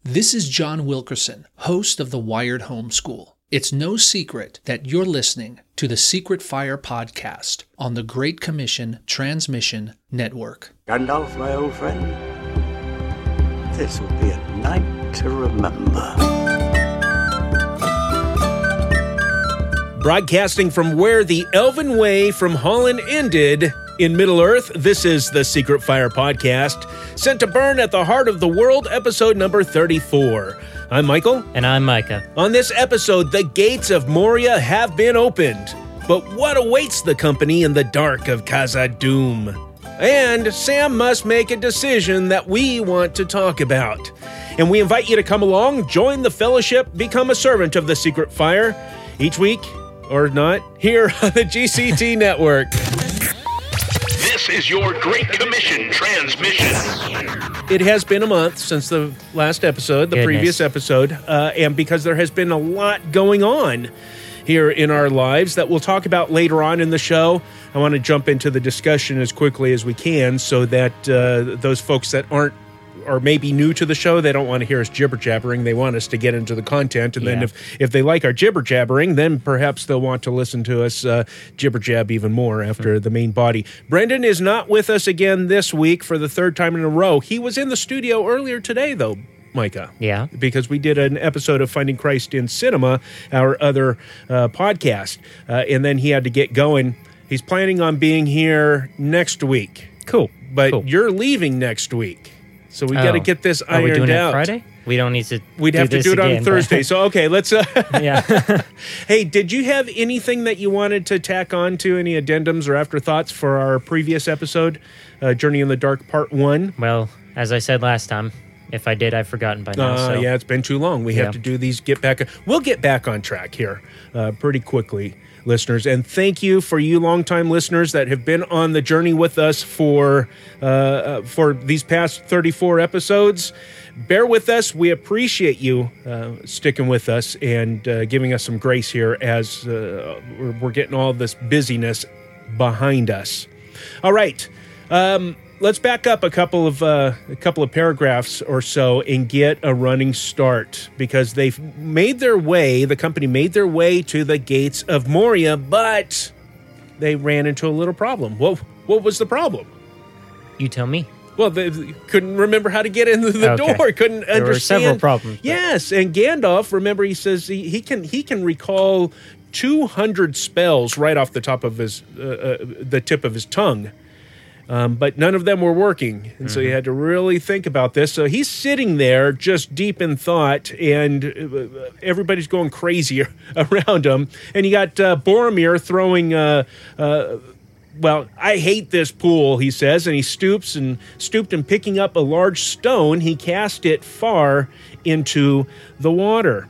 This is John Wilkerson, host of the Wired Homeschool. It's no secret that you're listening to the Secret Fire podcast on the Great Commission Transmission Network. Gandalf, my old friend, this will be a night to remember. Broadcasting from where the Elven Way from Holland ended, in Middle-earth, this is the Secret Fire podcast, sent to burn at the heart of the world, episode number 34. I'm Michael. And I'm Micah. On this episode, the gates of Moria have been opened. But what awaits the company in the dark of Khazad-dûm? And Sam must make a decision that we want to talk about. And we invite you to come along, join the fellowship, become a servant of the Secret Fire, each week, or not, here on the GCT network. This is your Great Commission transmission. It has been a month since the last episode, the previous episode, and because there has been a lot going on here in our lives that we'll talk about later on in the show, I want to jump into the discussion as quickly as we can so that those folks that aren't or maybe new to the show, they don't want to hear us jibber-jabbering. They want us to get into the content. And then if they like our jibber-jabbering, then perhaps they'll want to listen to us jibber-jab even more after the main body. Brendan is not with us again this week for the third time in a row. He was in the studio earlier today, though, Micah. Yeah. Because we did an episode of Finding Christ in Cinema, our other podcast. And then he had to get going. He's planning on being here next week. Cool. But you're leaving next week. So we got to get this ironed out. Are we doing it Friday? We don't need to. We'd have to do it on Thursday. So okay, let's. Yeah. Hey, did you have anything that you wanted to tack on to, any addendums or afterthoughts for our previous episode, Journey in the Dark Part 1? Well, as I said last time, if I did, I've forgotten by now. Yeah, it's been too long. We have to do these. We'll get back on track here pretty quickly, listeners. And thank you for you longtime listeners that have been on the journey with us for these past 34 episodes. Bear with us. We appreciate you sticking with us and giving us some grace here as we're getting all this busyness behind us. All right. Let's back up a couple of paragraphs or so and get a running start, because they've made their way, the company made their way to the gates of Moria, but they ran into a little problem. What was the problem? You tell me. Well, they couldn't remember how to get into the door. Couldn't understand. There were several problems. Yes, and Gandalf, remember, he says he can recall 200 spells right off the top of his the tip of his tongue. But none of them were working, and so you had to really think about this. So he's sitting there just deep in thought, and everybody's going crazy around him. And you got Boromir throwing, I hate this pool, he says, and he stooped and picking up a large stone, he cast it far into the water.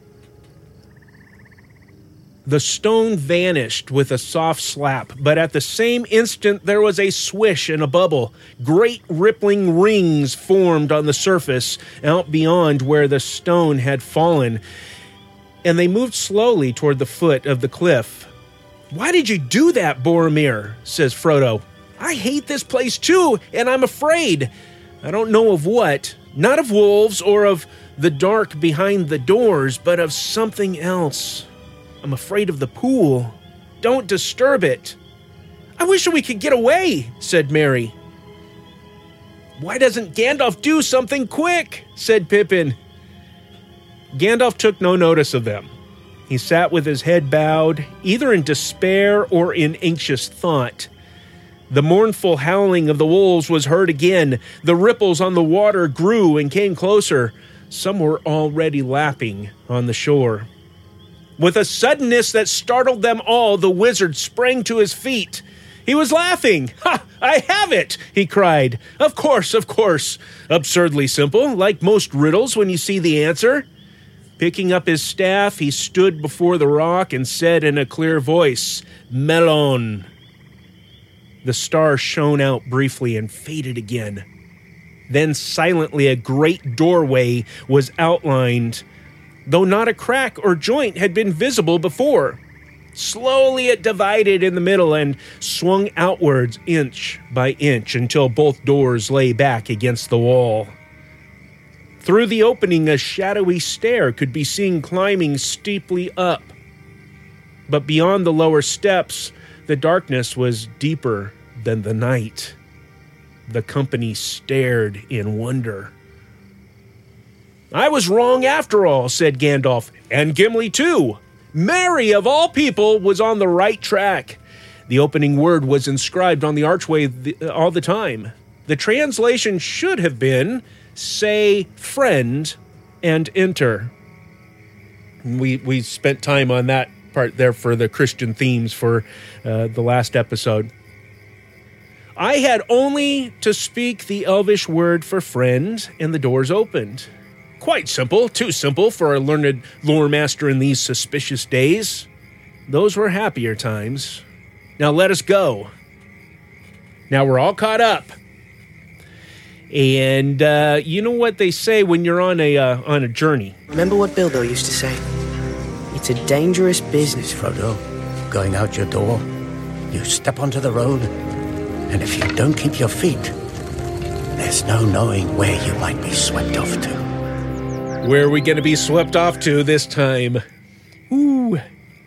The stone vanished with a soft slap, but at the same instant there was a swish and a bubble. Great rippling rings formed on the surface out beyond where the stone had fallen, and they moved slowly toward the foot of the cliff. "Why did you do that, Boromir?" says Frodo. "I hate this place too, and I'm afraid. I don't know of what, not of wolves or of the dark behind the doors, but of something else. I'm afraid of the pool. Don't disturb it." "I wish we could get away," said Merry. "Why doesn't Gandalf do something quick?" said Pippin. Gandalf took no notice of them. He sat with his head bowed, either in despair or in anxious thought. The mournful howling of the wolves was heard again. The ripples on the water grew and came closer. Some were already lapping on the shore. With a suddenness that startled them all, the wizard sprang to his feet. He was laughing. "Ha! I have it!" he cried. Of course. Absurdly simple, like most riddles when you see the answer." Picking up his staff, he stood before the rock and said in a clear voice, "Melon." The star shone out briefly and faded again. Then silently a great doorway was outlined, though not a crack or joint had been visible before. Slowly it divided in the middle and swung outwards inch by inch until both doors lay back against the wall. Through the opening, a shadowy stair could be seen climbing steeply up. But beyond the lower steps, the darkness was deeper than the night. The company stared in wonder. "I was wrong after all," said Gandalf, "and Gimli too. Merry, of all people, was on the right track." The opening word was inscribed on the archway all the time. The translation should have been, "Say friend and enter." We spent time on that part there for the Christian themes for the last episode. I had only to speak the Elvish word for friend, and the doors opened. Quite simple, too simple for a learned lore master in these suspicious days. Those were happier times. Now let us go. Now we're all caught up. And you know what they say when you're on a journey. Remember what Bilbo used to say? It's a dangerous business. Frodo, going out your door, you step onto the road, and if you don't keep your feet, there's no knowing where you might be swept off to. Where are we going to be swept off to this time? Ooh.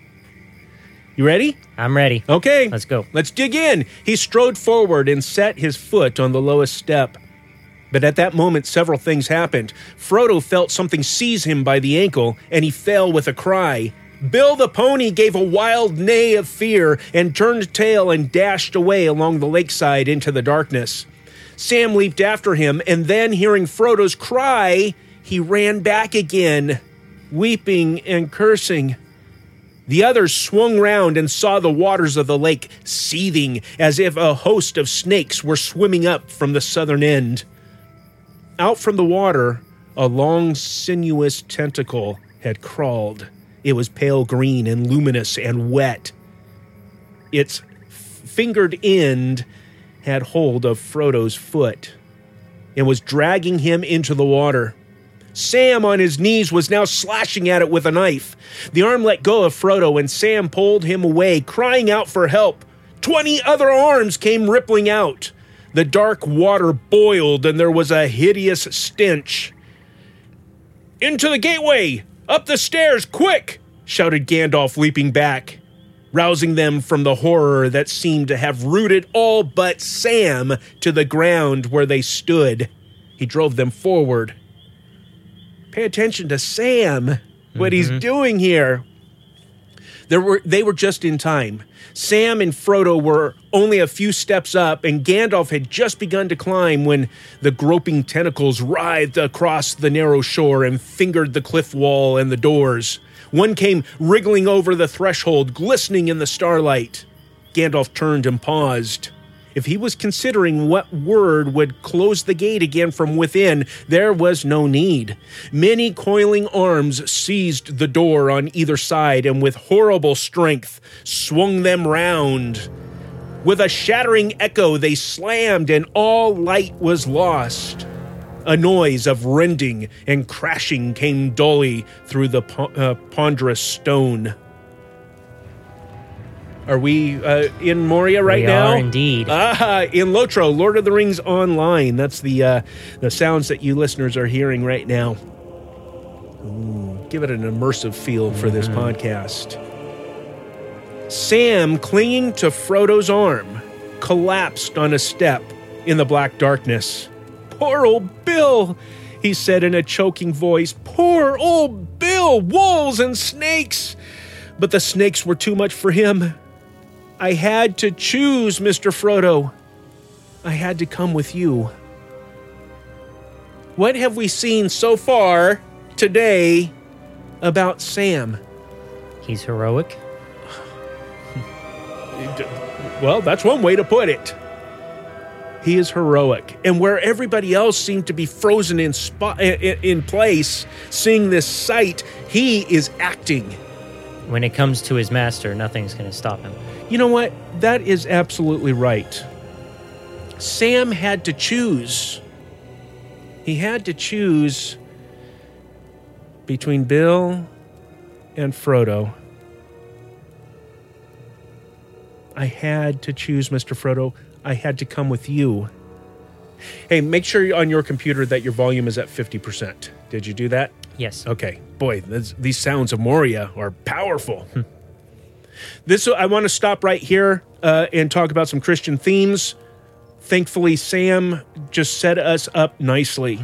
You ready? I'm ready. Okay. Let's go. Let's dig in. He strode forward and set his foot on the lowest step. But at that moment, several things happened. Frodo felt something seize him by the ankle, and he fell with a cry. Bill the pony gave a wild neigh of fear and turned tail and dashed away along the lakeside into the darkness. Sam leaped after him, and then, hearing Frodo's cry, he ran back again, weeping and cursing. The others swung round and saw the waters of the lake seething as if a host of snakes were swimming up from the southern end. Out from the water, a long, sinuous tentacle had crawled. It was pale green and luminous and wet. Its fingered end had hold of Frodo's foot and was dragging him into the water. Sam, on his knees, was now slashing at it with a knife. The arm let go of Frodo, and Sam pulled him away, crying out for help. 20 other arms came rippling out. The dark water boiled, and there was a hideous stench. "Into the gateway! Up the stairs, quick!" shouted Gandalf, leaping back, rousing them from the horror that seemed to have rooted all but Sam to the ground where they stood. He drove them forward. Pay attention to Sam, what he's doing here. They were just in time. Sam and Frodo were only a few steps up, and Gandalf had just begun to climb when the groping tentacles writhed across the narrow shore and fingered the cliff wall and the doors. One came wriggling over the threshold, glistening in the starlight. Gandalf turned and paused. If he was considering what word would close the gate again from within, there was no need. Many coiling arms seized the door on either side and with horrible strength swung them round. With a shattering echo, they slammed and all light was lost. A noise of rending and crashing came dully through the ponderous stone. Are we in Moria right now? We are indeed. In Lotro, Lord of the Rings Online. That's the sounds that you listeners are hearing right now. Ooh, give it an immersive feel for this podcast. Sam, clinging to Frodo's arm, collapsed on a step in the black darkness. "Poor old Bill," he said in a choking voice. "Poor old Bill, wolves and snakes." But the snakes were too much for him. "I had to choose, Mr. Frodo. I had to come with you." What have we seen so far today about Sam? He's heroic. Well, that's one way to put it. He is heroic. And where everybody else seemed to be frozen in place, seeing this sight, he is acting. When it comes to his master, nothing's going to stop him. You know what? That is absolutely right. Sam had to choose. He had to choose between Bill and Frodo. "I had to choose, Mr. Frodo. I had to come with you." Hey, make sure on your computer that your volume is at 50%. Did you do that? Yes. Okay. Boy, these sounds of Moria are powerful. I want to stop right here and talk about some Christian themes. Thankfully, Sam just set us up nicely.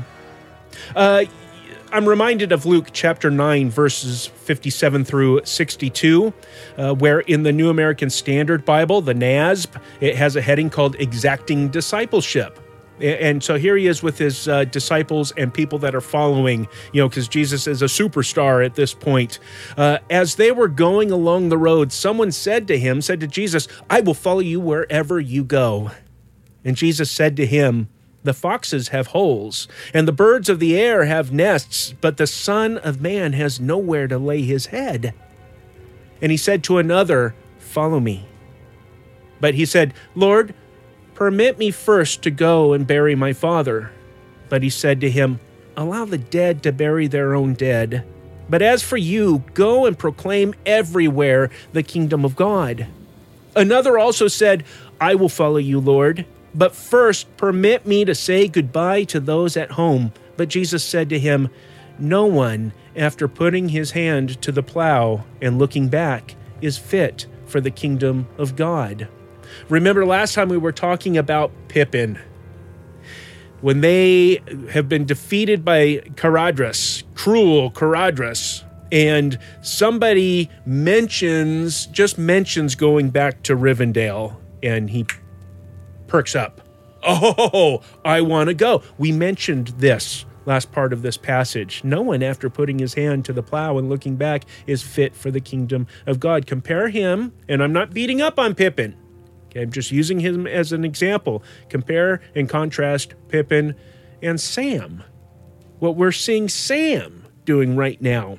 I'm reminded of Luke chapter 9, verses 57 through 62, where in the New American Standard Bible, the NASB, it has a heading called Exacting Discipleship. And so here he is with his disciples and people that are following, because Jesus is a superstar at this point. As they were going along the road, someone said to Jesus, "I will follow you wherever you go." And Jesus said to him, "The foxes have holes, and the birds of the air have nests, but the Son of Man has nowhere to lay his head." And he said to another, "Follow me." But he said, "Lord, permit me first to go and bury my father." But he said to him, "Allow the dead to bury their own dead. But as for you, go and proclaim everywhere the kingdom of God." Another also said, "I will follow you, Lord, but first permit me to say goodbye to those at home." But Jesus said to him, "No one, after putting his hand to the plow and looking back, is fit for the kingdom of God." Remember last time we were talking about Pippin. When they have been defeated by Caradhras, cruel Caradhras, and somebody just mentions going back to Rivendell, and he perks up. "Oh, I want to go." We mentioned this last part of this passage. No one, after putting his hand to the plow and looking back, is fit for the kingdom of God. Compare him, and I'm not beating up on Pippin. Okay, I'm just using him as an example. Compare and contrast Pippin and Sam. What we're seeing Sam doing right now.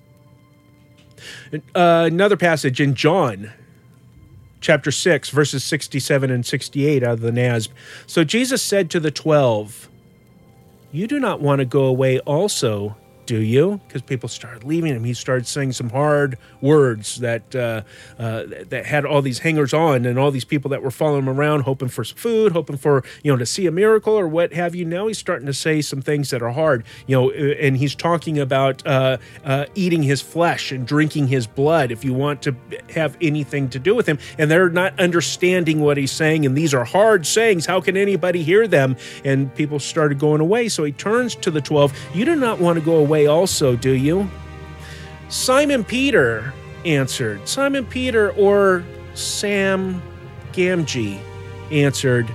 Another passage in John chapter 6, verses 67 and 68 out of the NASB. "So Jesus said to the 12, 'You do not want to go away also, do you?'" Because people started leaving him. He started saying some hard words that had all these hangers on and all these people that were following him around, hoping for some food, hoping for, to see a miracle or what have you. Now he's starting to say some things that are hard, and he's talking about eating his flesh and drinking his blood if you want to have anything to do with him. And they're not understanding what he's saying. And these are hard sayings. How can anybody hear them? And people started going away. So he turns to the 12. "You do not want to go away also, do you?" Simon Peter answered. Simon Peter, or Sam Gamgee, answered,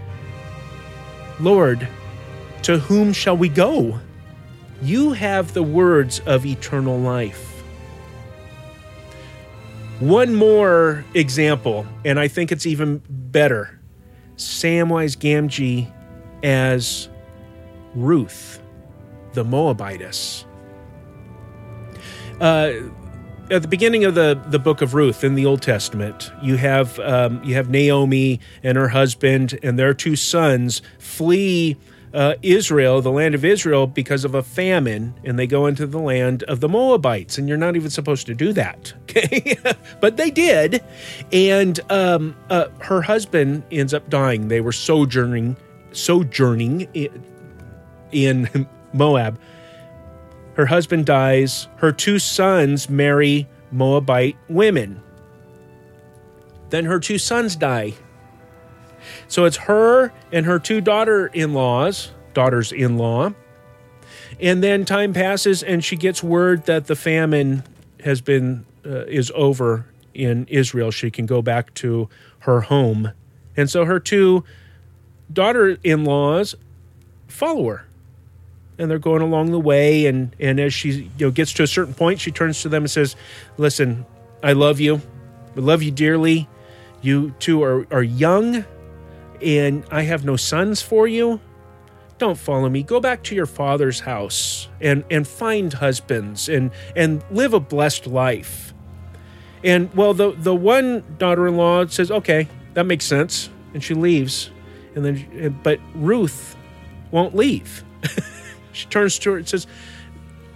"Lord, to whom shall we go? You have the words of eternal life." One more example, and I think it's even better. Samwise Gamgee as Ruth, the Moabitess. At the beginning of the book of Ruth in the Old Testament, you have Naomi and her husband and their two sons flee Israel, the land of Israel, because of a famine, and they go into the land of the Moabites. And you're not even supposed to do that, okay? But they did, and her husband ends up dying. They were sojourning in Moab. Her husband dies. Her two sons marry Moabite women. Then her two sons die. So it's her and her two daughters-in-law. And then time passes and she gets word that the famine is over in Israel. She can go back to her home. And so her two daughter-in-laws follow her. And they're going along the way, and as she gets to a certain point, she turns to them and says, "Listen, I love you. I love you dearly. You two are young, and I have no sons for you. Don't follow me. Go back to your father's house and find husbands and live a blessed life." And well, the one daughter-in-law says, "Okay, that makes sense," and she leaves. But Ruth won't leave. She turns to her and says,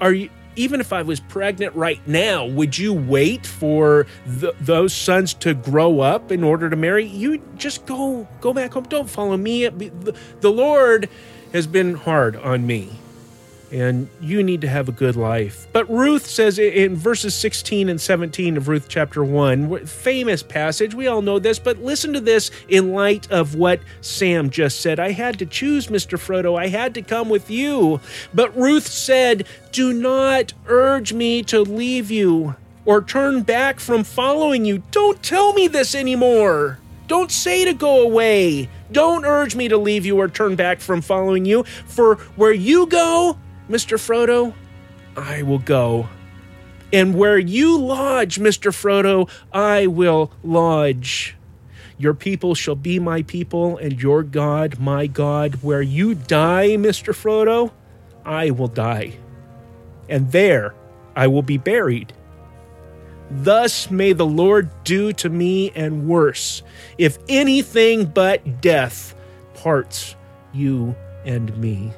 even if I was pregnant right now, would you wait for those sons to grow up in order to marry? You just go back home. Don't follow me. The Lord has been hard on me, and you need to have a good life. But Ruth says in verses 16 and 17 of Ruth chapter 1, famous passage, we all know this, but listen to this in light of what Sam just said. I had to choose, Mr. Frodo. I had to come with you. But Ruth said, do not urge me to leave you or turn back from following you. Don't tell me this anymore. Don't say to go away. Don't urge me to leave you or turn back from following you. For where you go, Mr. Frodo, I will go. And where you lodge, Mr. Frodo, I will lodge. Your people shall be my people, and your God, my God. Where you die, Mr. Frodo, I will die. And there I will be buried. Thus may the Lord do to me and worse, if anything but death parts you and me.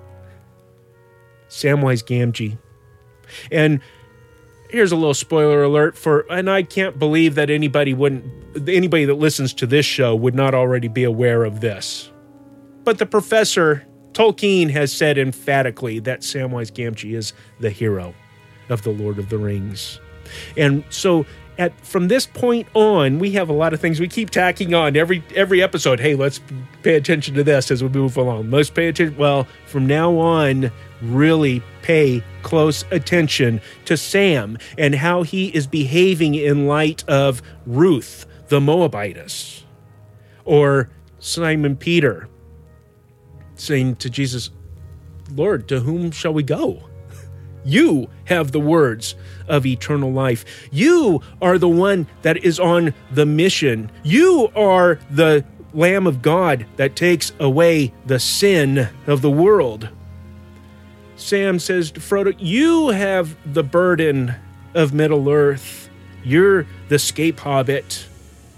Samwise Gamgee. And here's a little spoiler alert and I can't believe that anybody that listens to this show would not already be aware of this. But the professor, Tolkien, has said emphatically that Samwise Gamgee is the hero of The Lord of the Rings. And so from this point on, we have a lot of things we keep tacking on every episode. Hey, let's pay attention to this as we move along. Let's pay attention. Well, from now on, really pay close attention to Sam and how he is behaving in light of Ruth, the Moabitess, or Simon Peter saying to Jesus, Lord, to whom shall we go? You have the words of eternal life. You are the one that is on the mission. You are the Lamb of God that takes away the sin of the world. Sam says to Frodo, you have the burden of Middle-earth. You're the scape hobbit.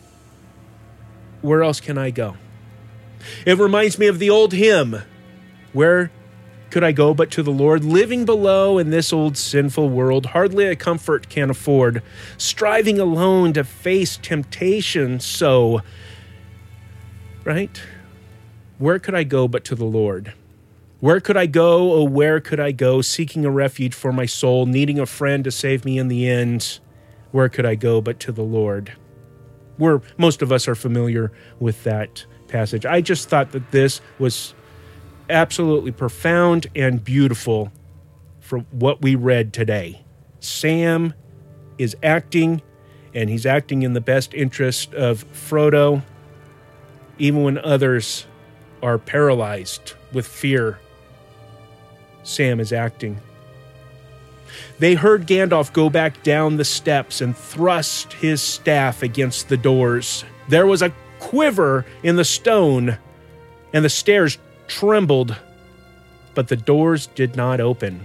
Where else can I go? It reminds me of the old hymn, where could I go but to the Lord, living below in this old sinful world, hardly a comfort can afford, striving alone to face temptation so, right? Where could I go but to the Lord? Where could I go, oh, where could I go, seeking a refuge for my soul, needing a friend to save me in the end? Where could I go but to the Lord? Most of us are familiar with that passage. I just thought that this was absolutely profound and beautiful from what we read today. Sam is acting, and he's acting in the best interest of Frodo, even when others are paralyzed with fear. Sam is acting. They heard Gandalf go back down the steps and thrust his staff against the doors. There was a quiver in the stone, and the stairs trembled, but the doors did not open.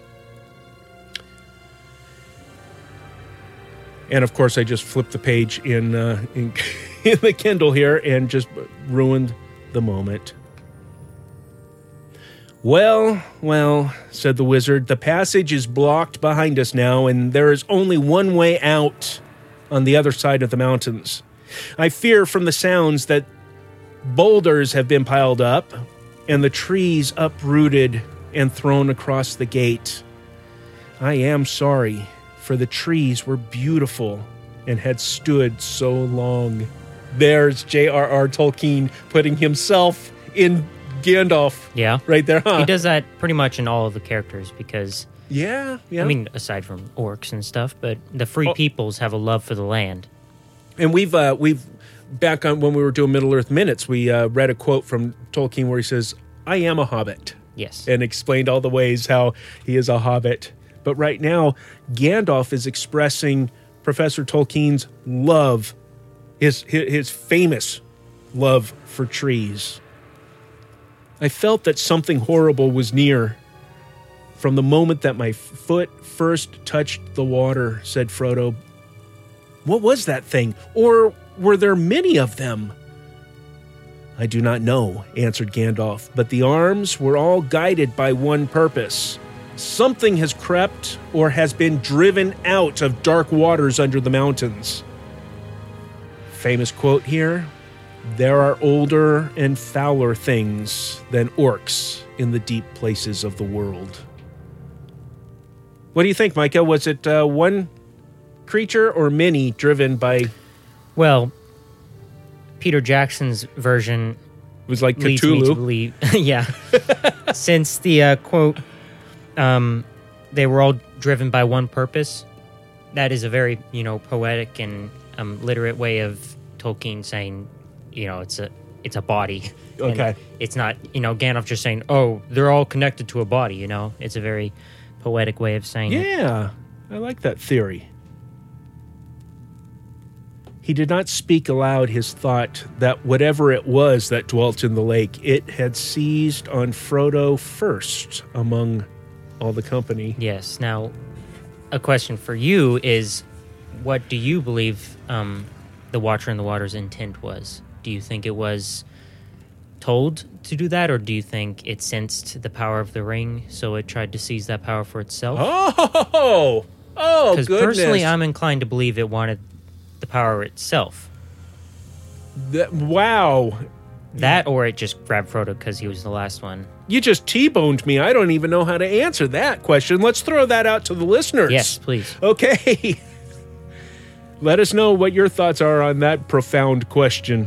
And of course, I just flipped the page in the Kindle here and just ruined the moment. Well, said the wizard, the passage is blocked behind us now, and there is only one way out on the other side of the mountains. I fear from the sounds that boulders have been piled up and the trees uprooted and thrown across the gate. I am sorry, for the trees were beautiful and had stood so long. There's J.R.R. Tolkien putting himself in Gandalf. Yeah. Right there, huh? He does that pretty much in all of the characters because... Yeah. I mean, aside from orcs and stuff, but the free peoples have a love for the land. And we've back on when we were doing Middle-earth Minutes, we read a quote from Tolkien where he says, I am a hobbit. Yes. And explained all the ways how he is a hobbit. But right now, Gandalf is expressing Professor Tolkien's love, his famous love for trees. I felt that something horrible was near from the moment that my foot first touched the water, said Frodo. What was that thing? Or were there many of them? I do not know, answered Gandalf, but the arms were all guided by one purpose. Something has crept or has been driven out of dark waters under the mountains. Famous quote here: there are older and fouler things than orcs in the deep places of the world. What do you think, Micah? Was it one creature or many driven by... Well, Peter Jackson's version was like leads me to Cthulhu? believe... yeah. Since the quote, they were all driven by one purpose, that is a very, poetic and literate way of Tolkien saying, it's a body. Okay. And it's not, Gandalf just saying, oh, they're all connected to a body, It's a very poetic way of saying it. Yeah, I like that theory. He did not speak aloud his thought that whatever it was that dwelt in the lake, it had seized on Frodo first among all the company. Yes. Now, a question for you is, what do you believe the Watcher in the Water's intent was? Do you think it was told to do that, or do you think it sensed the power of the ring, so it tried to seize that power for itself? Oh, Because goodness. personally, I'm inclined to believe it wanted the power itself. Wow. That, or it just grabbed Frodo because he was the last one. You just T-boned me. I don't even know how to answer that question. Let's throw that out to the listeners. Yes, please. Okay. Let us know what your thoughts are on that profound question.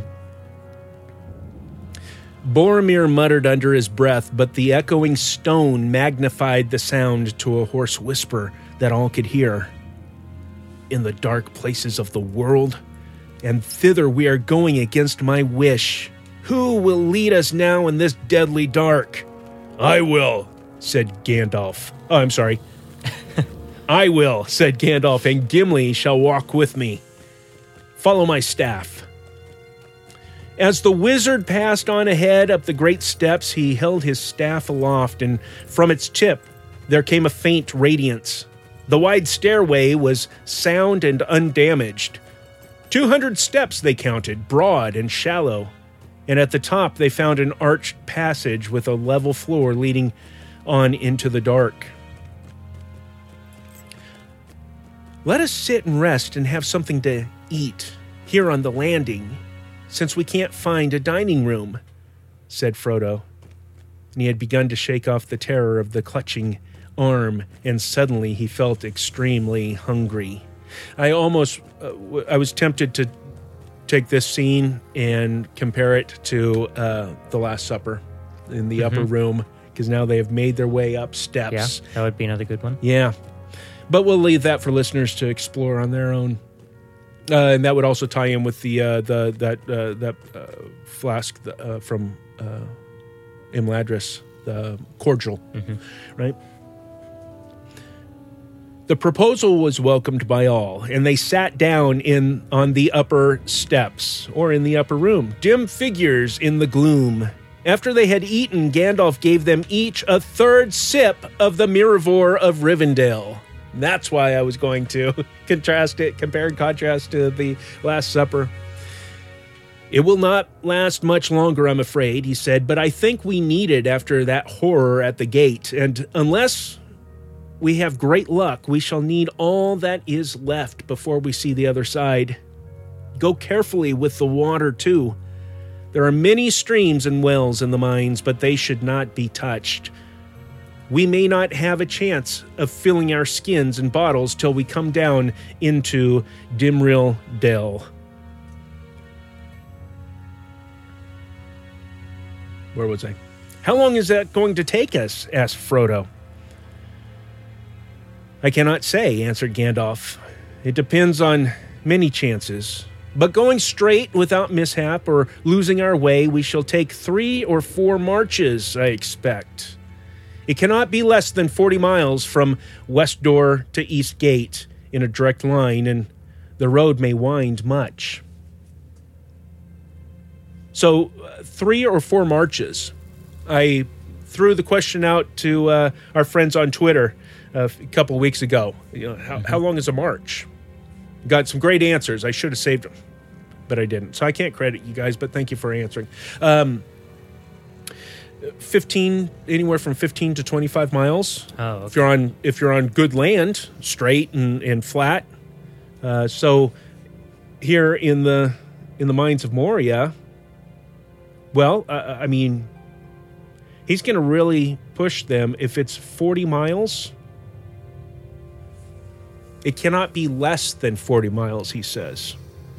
Boromir muttered under his breath, but the echoing stone magnified the sound to a hoarse whisper that all could hear. In the dark places of the world, and thither we are going against my wish. Who will lead us now in this deadly dark? I will, said Gandalf. Oh, I'm sorry. I will, said Gandalf, and Gimli shall walk with me. Follow my staff. As the wizard passed on ahead up the great steps, he held his staff aloft, and from its tip there came a faint radiance. The wide stairway was sound and undamaged. 200 steps they counted, broad and shallow, and at the top they found an arched passage with a level floor leading on into the dark. Let us sit and rest and have something to eat here on the landing, since we can't find a dining room, said Frodo. And he had begun to shake off the terror of the clutching arm, and suddenly he felt extremely hungry. I was tempted to take this scene and compare it to The Last Supper in the upper room, because now they have made their way up steps. Yeah, that would be another good one. Yeah. But we'll leave that for listeners to explore on their own. And that would also tie in with that flask from Imladris, the cordial, right? The proposal was welcomed by all, and they sat down on the upper steps, or in the upper room, dim figures in the gloom. After they had eaten, Gandalf gave them each a third sip of the Mirrorvor of Rivendell. That's why I was going to compare and contrast to the Last Supper. It will not last much longer, I'm afraid, he said, but I think we need it after that horror at the gate, and unless we have great luck, we shall need all that is left before we see the other side. Go carefully with the water, too. There are many streams and wells in the mines, but they should not be touched. We may not have a chance of filling our skins and bottles till we come down into Dimril Dell. Where was I? How long is that going to take us? Asked Frodo. I cannot say, answered Gandalf. It depends on many chances. But going straight without mishap or losing our way, we shall take 3 or 4 marches, I expect. It cannot be less than 40 miles from West Door to East Gate in a direct line, and the road may wind much. So 3 or 4 marches. I threw the question out to our friends on Twitter a couple of weeks ago. How long is a march? Got some great answers. I should have saved them, but I didn't. So I can't credit you guys, but thank you for answering. anywhere from 15 to 25 miles. Oh, okay. If you're on good land, straight and flat. So here in the Mines of Moria, well, I mean, he's going to really push them. If it's 40 miles, it cannot be less than 40 miles, he says.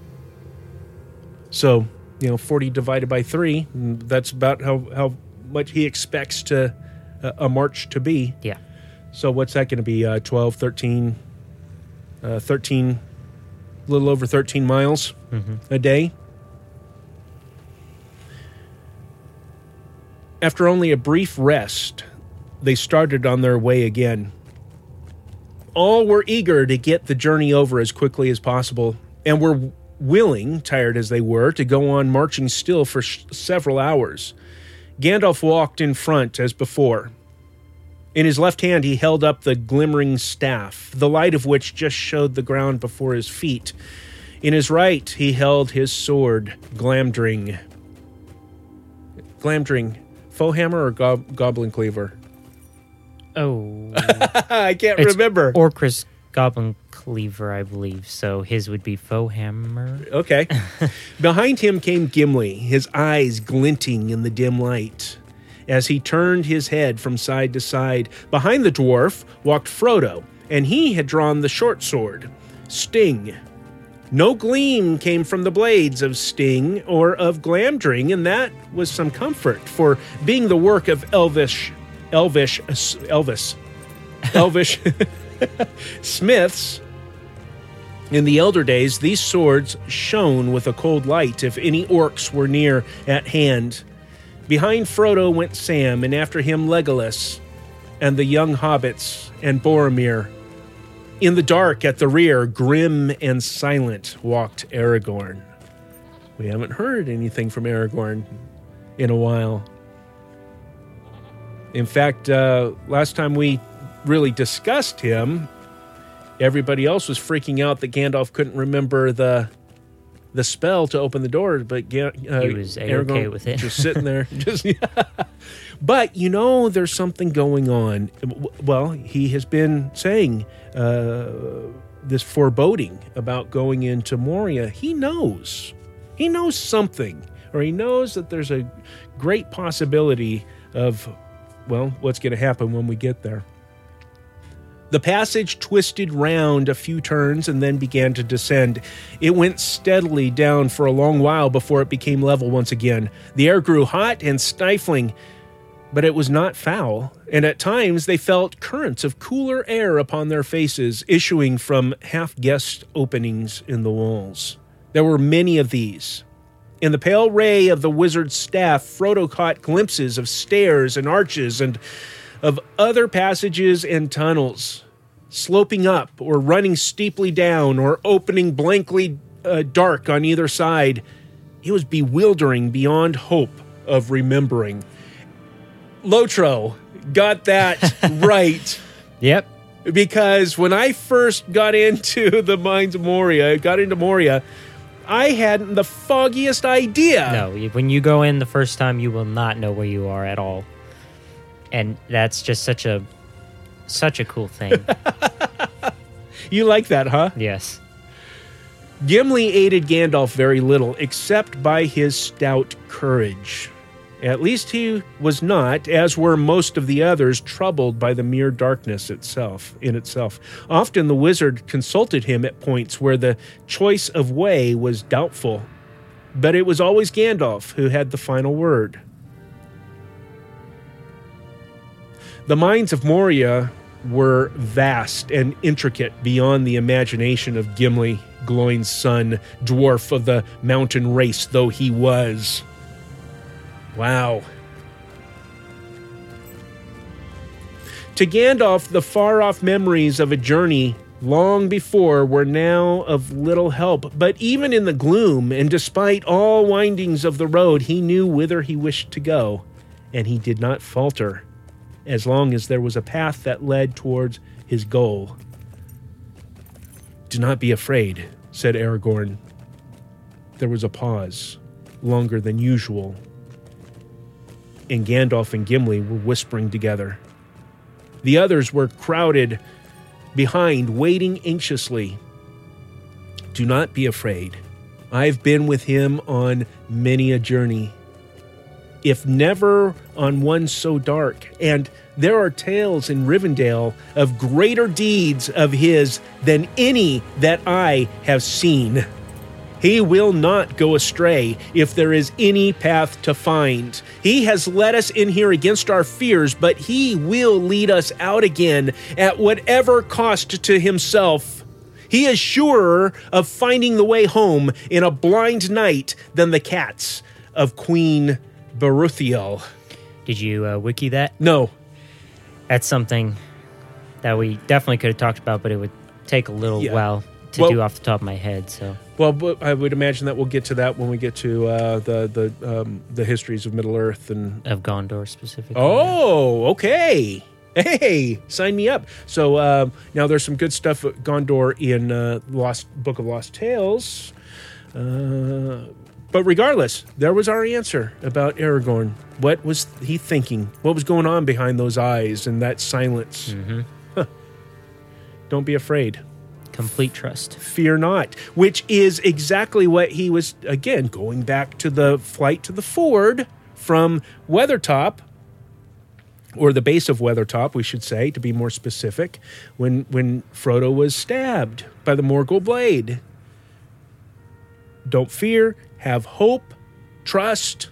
So, 40 divided by 3, that's about how much he expects a march to be. Yeah. So what's that going to be? 12, 13, a little over 13 miles a day. After only a brief rest, they started on their way again. All were eager to get the journey over as quickly as possible, and were willing, tired as they were, to go on marching still for several hours. Gandalf walked in front as before. In his left hand he held up the glimmering staff, the light of which just showed the ground before his feet. In his right he held his sword, Glamdring. Glamdring, Foehammer or Goblin Cleaver? Oh. I can't remember. Orcris Goblin Cleaver, I believe. So his would be Foehammer. Okay. Behind him came Gimli, his eyes glinting in the dim light. As he turned his head from side to side, behind the dwarf walked Frodo, and he had drawn the short sword, Sting. No gleam came from the blades of Sting or of Glamdring, and that was some comfort, for being the work of Elvish smiths. In the elder days, these swords shone with a cold light if any orcs were near at hand. Behind Frodo went Sam, and after him Legolas, and the young hobbits, and Boromir. In the dark at the rear, grim and silent, walked Aragorn. We haven't heard anything from Aragorn in a while. In fact, last time we really discussed him, everybody else was freaking out that Gandalf couldn't remember the spell to open the door, but he was okay with it. Just sitting there. But, there's something going on. Well, he has been saying this foreboding about going into Moria. He knows. He knows something. Or he knows that there's a great possibility of, what's going to happen when we get there. The passage twisted round a few turns and then began to descend. It went steadily down for a long while before it became level once again. The air grew hot and stifling, but it was not foul, and at times they felt currents of cooler air upon their faces issuing from half-guessed openings in the walls. There were many of these. In the pale ray of the wizard's staff, Frodo caught glimpses of stairs and arches and of other passages and tunnels, sloping up or running steeply down or opening blankly dark on either side. It was bewildering beyond hope of remembering. Lotro got that right. Yep. Because when I first got into the Mines of Moria, I hadn't the foggiest idea. No, when you go in the first time, you will not know where you are at all. And that's just such a cool thing. You like that, huh? Yes. Gimli aided Gandalf very little, except by his stout courage. At least he was not, as were most of the others, troubled by the mere darkness in itself. Often the wizard consulted him at points where the choice of way was doubtful, but it was always Gandalf who had the final word. The Mines of Moria were vast and intricate beyond the imagination of Gimli, Gloin's son, dwarf of the mountain race though he was. Wow. To Gandalf, the far-off memories of a journey long before were now of little help, but even in the gloom, and despite all windings of the road, he knew whither he wished to go, and he did not falter, as long as there was a path that led towards his goal. "Do not be afraid," said Aragorn. There was a pause, longer than usual. and Gandalf and Gimli were whispering together. The others were crowded behind, waiting anxiously. Do not be afraid. I've been with him on many a journey, if never on one so dark, and there are tales in Rivendell of greater deeds of his than any that I have seen. He will not go astray if there is any path to find. He has led us in here against our fears, but he will lead us out again at whatever cost to himself. He is surer of finding the way home in a blind night than the cats of Queen Beruthiel. Did you wiki that? No. That's something that we definitely could have talked about, but it would take a little while to do off the top of my head. So, well, but I would imagine that we'll get to that when we get to the histories of Middle Earth and of Gondor specifically. Oh, okay. Hey, sign me up. So now there's some good stuff at Gondor in Book of Lost Tales. But regardless, there was our answer about Aragorn. What was he thinking? What was going on behind those eyes and that silence? Mm-hmm. Huh. Don't be afraid. Complete trust. Fear not, which is exactly what he was, again, going back to the flight to the ford from Weathertop, or the base of Weathertop, we should say, to be more specific, when Frodo was stabbed by the Morgul blade. Don't fear, have hope, trust.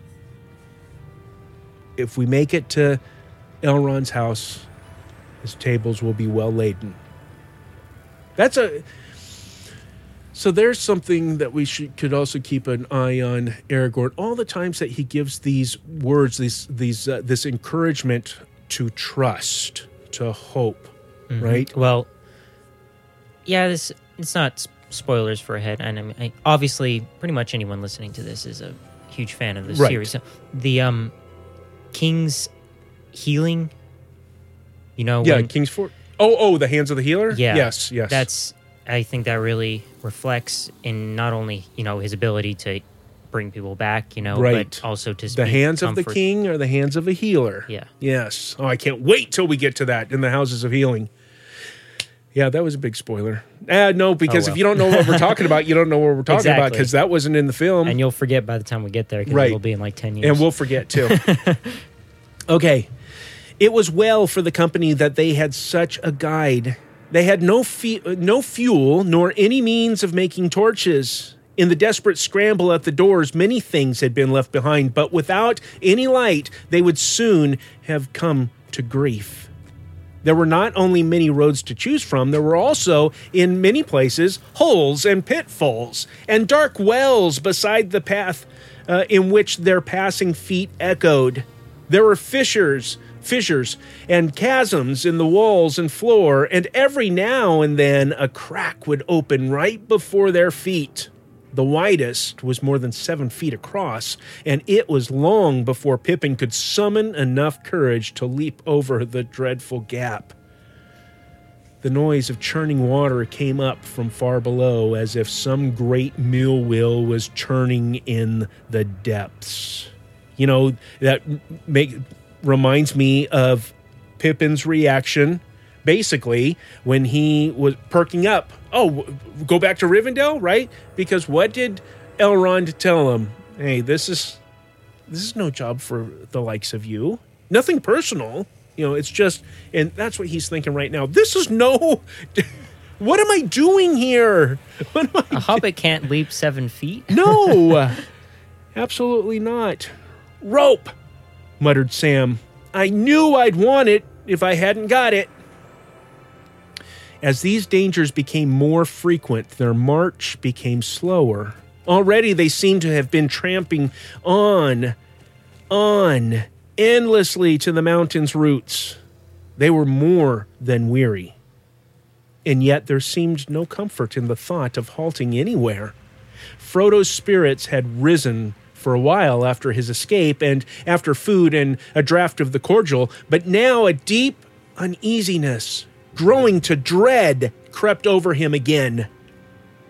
If we make it to Elrond's house, his tables will be well laden. So there's something that we could also keep an eye on Aragorn. All the times that he gives these words, this encouragement to trust, to hope, right? Well, yeah, it's not spoilers for ahead, and I mean, obviously, pretty much anyone listening to this is a huge fan of the series. So the King's healing, King's Fort. Oh, the hands of the healer? Yeah. Yes. I think that really reflects in not only, his ability to bring people back, but also to speak the hands comfort. of the king are the hands of a healer. Yeah. Yes. Oh, I can't wait till we get to that in the Houses of Healing. Yeah, that was a big spoiler. No, because if you don't know what we're talking about, you don't know what we're talking about, because that wasn't in the film. And you'll forget by the time we get there, because it'll be in like 10 years. And we'll forget, too. Okay. It was well for the company that they had such a guide. They had no fuel, nor any means of making torches. In the desperate scramble at the doors, many things had been left behind, but without any light, they would soon have come to grief. There were not only many roads to choose from, there were also, in many places, holes and pitfalls, and dark wells beside the path in which their passing feet echoed. There were fissures and chasms in the walls and floor, and every now and then a crack would open right before their feet. The widest was more than 7 feet across, and it was long before Pippin could summon enough courage to leap over the dreadful gap. The noise of churning water came up from far below, as if some great mill wheel was churning in the depths. That reminds me of Pippin's reaction, basically, when he was perking up. Oh, go back to Rivendell, right? Because what did Elrond tell him? Hey, this is no job for the likes of you. Nothing personal. It's just, and that's what he's thinking right now. This is no, what am I doing here? A hobbit can't leap 7 feet? No, absolutely not. Rope, muttered Sam. I knew I'd want it if I hadn't got it. As these dangers became more frequent, their march became slower. Already they seemed to have been tramping on, endlessly to the mountain's roots. They were more than weary. And yet there seemed no comfort in the thought of halting anywhere. Frodo's spirits had risen for a while after his escape and after food and a draught of the cordial, but now a deep uneasiness, growing to dread, crept over him again.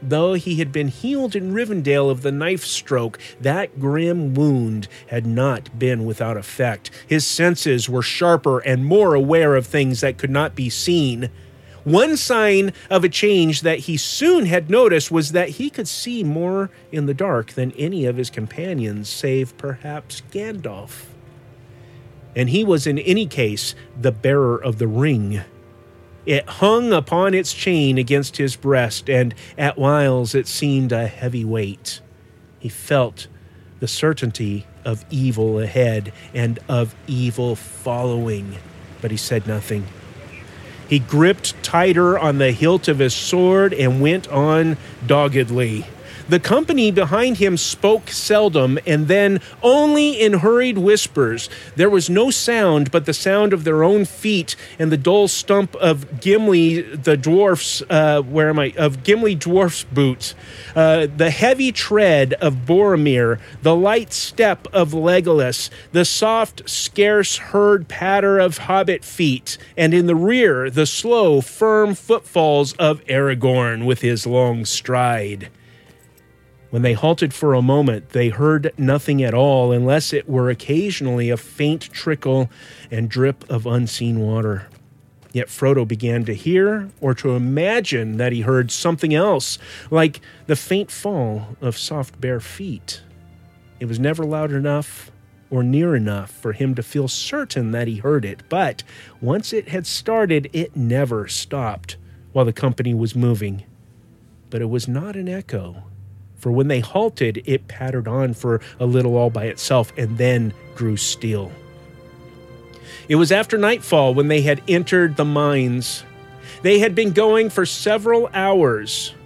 Though he had been healed in Rivendell of the knife stroke, that grim wound had not been without effect. His senses were sharper and more aware of things that could not be seen. One sign of a change that he soon had noticed was that he could see more in the dark than any of his companions, save perhaps Gandalf. And he was in any case the bearer of the ring. It hung upon its chain against his breast, and at whiles it seemed a heavy weight. He felt the certainty of evil ahead and of evil following, but he said nothing. He gripped tighter on the hilt of his sword and went on doggedly. The company behind him spoke seldom, and then only in hurried whispers. There was no sound but the sound of their own feet and the dull stump of Gimli the dwarf's Gimli dwarf's boots, the heavy tread of Boromir, the light step of Legolas, the soft, scarce heard patter of hobbit feet, and in the rear the slow, firm footfalls of Aragorn with his long stride. When they halted for a moment, they heard nothing at all, unless it were occasionally a faint trickle and drip of unseen water. Yet Frodo began to hear, or to imagine that he heard something else, like the faint fall of soft bare feet. It was never loud enough or near enough for him to feel certain that he heard it, but once it had started, it never stopped while the company was moving. But it was not an echo. For when they halted, it pattered on for a little all by itself and then grew still. It was after nightfall when they had entered the mines. They had been going for several hours,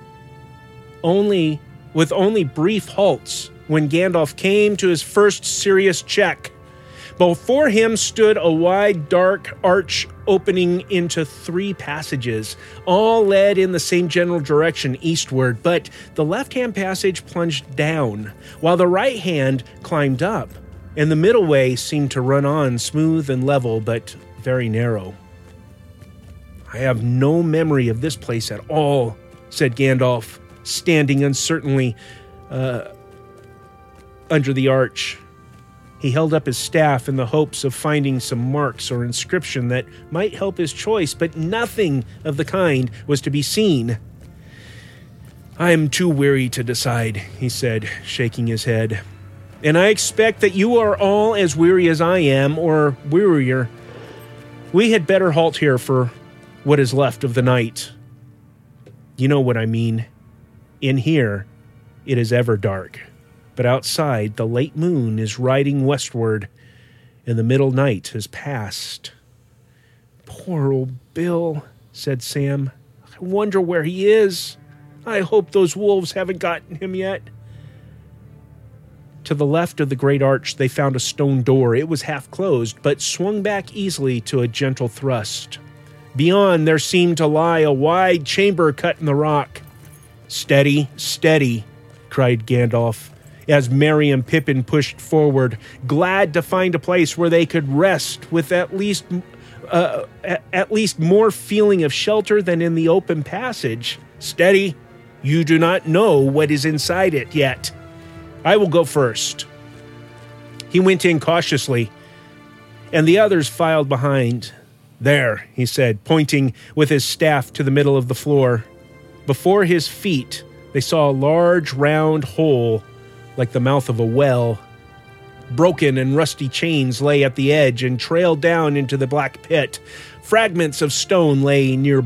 with only brief halts, when Gandalf came to his first serious check. Before him stood a wide, dark arch opening into 3 passages. All led in the same general direction, eastward, but the left-hand passage plunged down, while the right-hand climbed up, and the middle way seemed to run on, smooth and level, but very narrow. "I have no memory of this place at all," said Gandalf, standing uncertainly under the arch. He held up his staff in the hopes of finding some marks or inscription that might help his choice, but nothing of the kind was to be seen. "I am too weary to decide," he said, shaking his head. "And I expect that you are all as weary as I am, or wearier. We had better halt here for what is left of the night. You know what I mean. In here, it is ever dark. But outside, the late moon is riding westward, and the middle night has passed." "Poor old Bill," said Sam. "I wonder where he is. I hope those wolves haven't gotten him yet." To the left of the great arch, they found a stone door. It was half closed, but swung back easily to a gentle thrust. Beyond, there seemed to lie a wide chamber cut in the rock. "Steady, steady," cried Gandalf, as Merry and Pippin pushed forward, glad to find a place where they could rest with at least more feeling of shelter than in the open passage. "Steady, you do not know what is inside it yet. I will go first." He went in cautiously, and the others filed behind. "There," he said, pointing with his staff to the middle of the floor. Before his feet, they saw a large round hole like the mouth of a well. Broken and rusty chains lay at the edge and trailed down into the black pit. Fragments of stone lay near.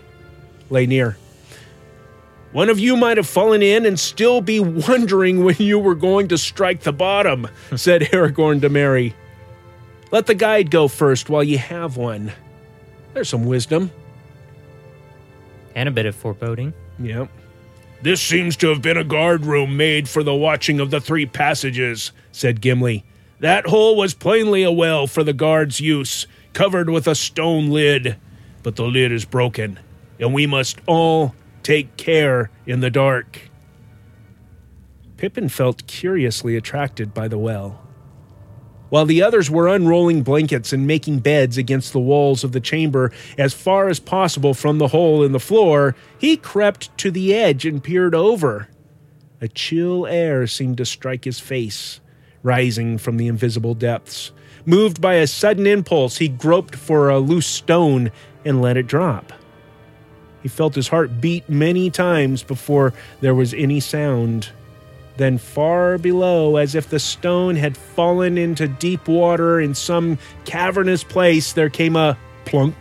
"One of you might have fallen in and still be wondering when you were going to strike the bottom," said Aragorn to Merry. "Let the guide go first while you have one. There's some wisdom." And a bit of foreboding. Yep. "This seems to have been a guard room made for the watching of the 3 passages," said Gimli. "That hole was plainly a well for the guard's use, covered with a stone lid. But the lid is broken, and we must all take care in the dark." Pippin felt curiously attracted by the well. While the others were unrolling blankets and making beds against the walls of the chamber as far as possible from the hole in the floor, he crept to the edge and peered over. A chill air seemed to strike his face, rising from the invisible depths. Moved by a sudden impulse, he groped for a loose stone and let it drop. He felt his heart beat many times before there was any sound. Then far below, as if the stone had fallen into deep water in some cavernous place, there came a plunk.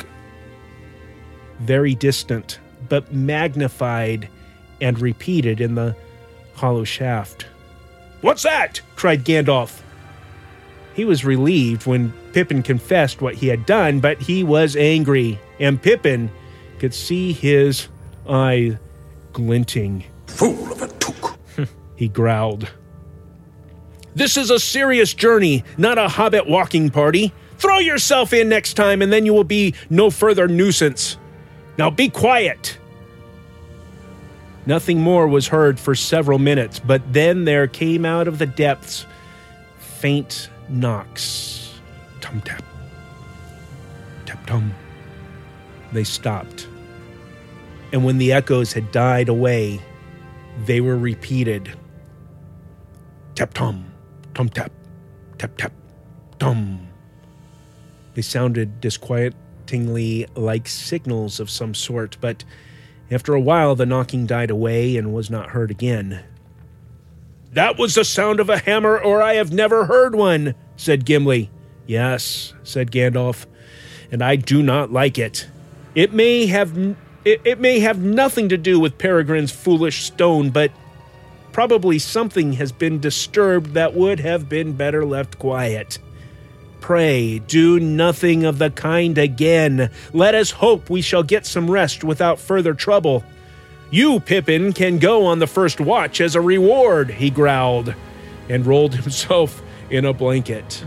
Very distant, but magnified and repeated in the hollow shaft. "What's that?" cried Gandalf. He was relieved when Pippin confessed what he had done, but he was angry, and Pippin could see his eye glinting. Fool of a Took! He growled. "This is a serious journey, not a hobbit walking party. Throw yourself in next time, and then you will be no further nuisance. Now be quiet." Nothing more was heard for several minutes, but then there came out of the depths faint knocks. Tum-tap. Tap-tum. They stopped. And when the echoes had died away, they were repeated. Tap-tum, tum-tap, tap-tap, tum. They sounded disquietingly like signals of some sort, but after a while the knocking died away and was not heard again. "That was the sound of a hammer, or I have never heard one," said Gimli. "Yes," said Gandalf, "and I do not like it. It may have nothing to do with Peregrine's foolish stone, but probably something has been disturbed that would have been better left quiet. Pray, do nothing of the kind again. Let us hope we shall get some rest without further trouble. You, Pippin, can go on the first watch as a reward," he growled, and rolled himself in a blanket.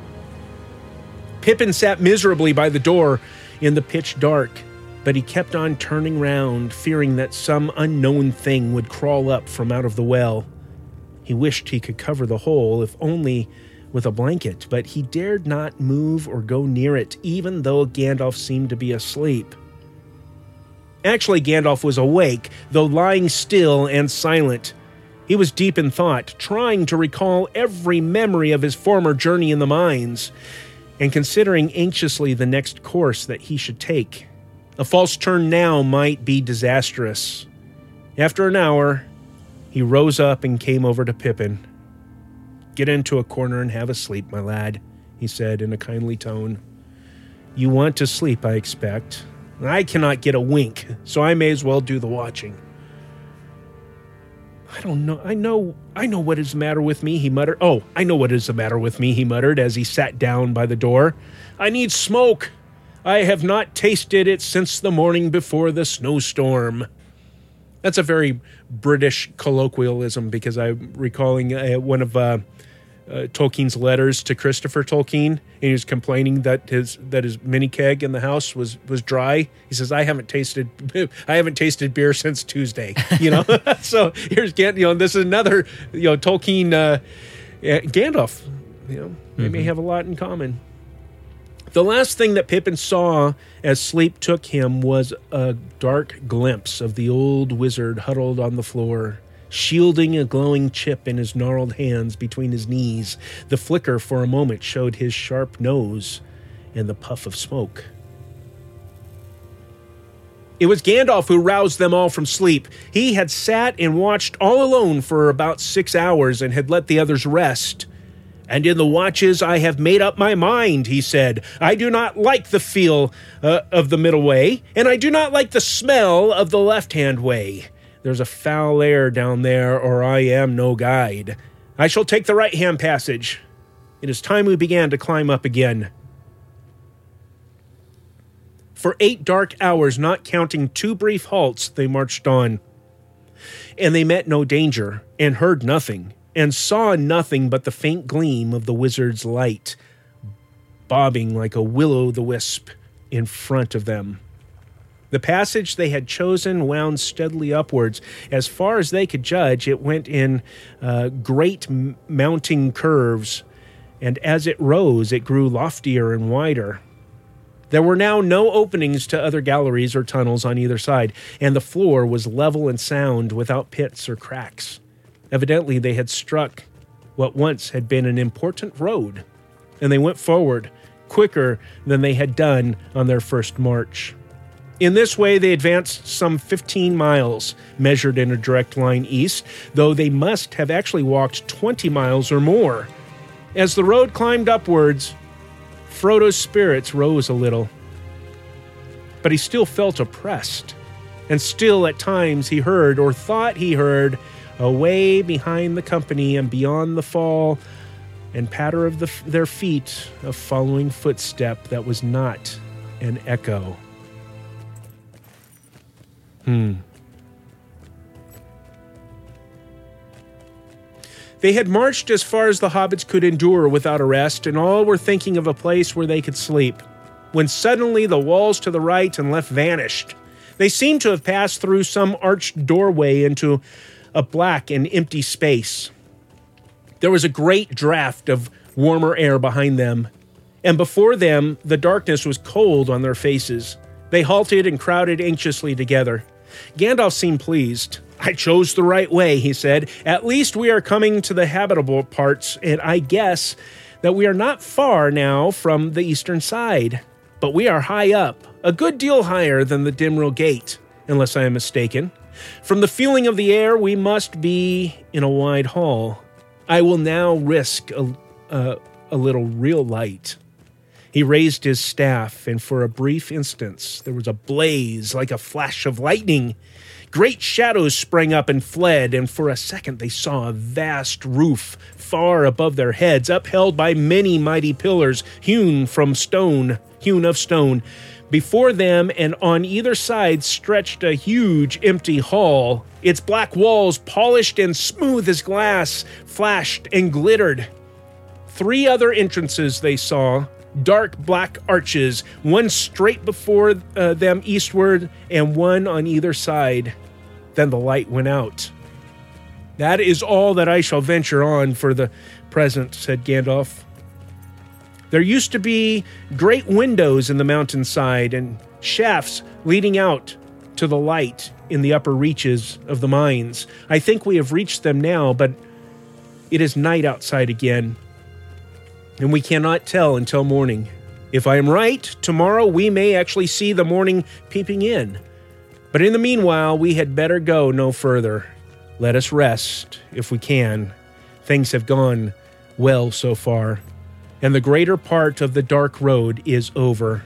Pippin sat miserably by the door in the pitch dark, but he kept on turning round, fearing that some unknown thing would crawl up from out of the well. He wished he could cover the hole, if only with a blanket, but he dared not move or go near it, even though Gandalf seemed to be asleep. Actually, Gandalf was awake, though lying still and silent. He was deep in thought, trying to recall every memory of his former journey in the mines, and considering anxiously the next course that he should take. A false turn now might be disastrous. After an hour, he rose up and came over to Pippin. "Get into a corner and have a sleep, my lad," he said in a kindly tone. "You want to sleep, I expect. I cannot get a wink, so I may as well do the watching." "I don't know. I know what is the matter with me," he muttered. I know what is the matter with me," he muttered as he sat down by the door. "I need smoke. I have not tasted it since the morning before the snowstorm." That's a very British colloquialism, because I'm recalling one of Tolkien's letters to Christopher Tolkien, and he was complaining that his mini keg in the house was dry. He says, I haven't tasted beer since Tuesday." So here's Gandalf. This is another Tolkien Gandalf. They may have a lot in common. The last thing that Pippin saw as sleep took him was a dark glimpse of the old wizard huddled on the floor, shielding a glowing chip in his gnarled hands between his knees. The flicker for a moment showed his sharp nose and the puff of smoke. It was Gandalf who roused them all from sleep. He had sat and watched all alone for about 6 hours and had let the others rest. "And in the watches I have made up my mind," he said. "I do not like the feel of the middle way, and I do not like the smell of the left-hand way. There's a foul air down there, or I am no guide. I shall take the right-hand passage. It is time we began to climb up again." For 8 dark hours, not counting 2 brief halts, they marched on. And they met no danger, and heard nothing, and saw nothing but the faint gleam of the wizard's light, bobbing like a will-o'-the-wisp in front of them. The passage they had chosen wound steadily upwards. As far as they could judge, it went in great mounting curves, and as it rose, it grew loftier and wider. There were now no openings to other galleries or tunnels on either side, and the floor was level and sound without pits or cracks. Evidently, they had struck what once had been an important road, and they went forward quicker than they had done on their first march. In this way, they advanced some 15 miles, measured in a direct line east, though they must have actually walked 20 miles or more. As the road climbed upwards, Frodo's spirits rose a little, but he still felt oppressed, and still at times he heard, or thought he heard, away behind the company and beyond the fall and patter of their feet, a following footstep that was not an echo. They had marched as far as the hobbits could endure without a rest, and all were thinking of a place where they could sleep, when suddenly the walls to the right and left vanished. They seemed to have passed through some arched doorway into a black and empty space. There was a great draught of warmer air behind them, and before them the darkness was cold on their faces. They halted and crowded anxiously together. Gandalf seemed pleased. "I chose the right way," he said. "At least we are coming to the habitable parts, and I guess that we are not far now from the eastern side. But we are high up, a good deal higher than the Dimrill Gate, unless I am mistaken. From the feeling of the air, we must be in a wide hall. I will now risk a little real light." He raised his staff, and for a brief instant there was a blaze like a flash of lightning. Great shadows sprang up and fled, and for a second they saw a vast roof far above their heads, upheld by many mighty pillars hewn of stone. Before them and on either side stretched a huge empty hall. Its black walls, polished and smooth as glass, flashed and glittered. 3 other entrances they saw, dark black arches, one straight before them eastward and one on either side. Then the light went out. "That is all that I shall venture on for the present," said Gandalf. "There used to be great windows in the mountainside and shafts leading out to the light in the upper reaches of the mines. I think we have reached them now, but it is night outside again, and we cannot tell until morning. If I am right, tomorrow we may actually see the morning peeping in. But in the meanwhile, we had better go no further. Let us rest, if we can. Things have gone well so far, and the greater part of the dark road is over.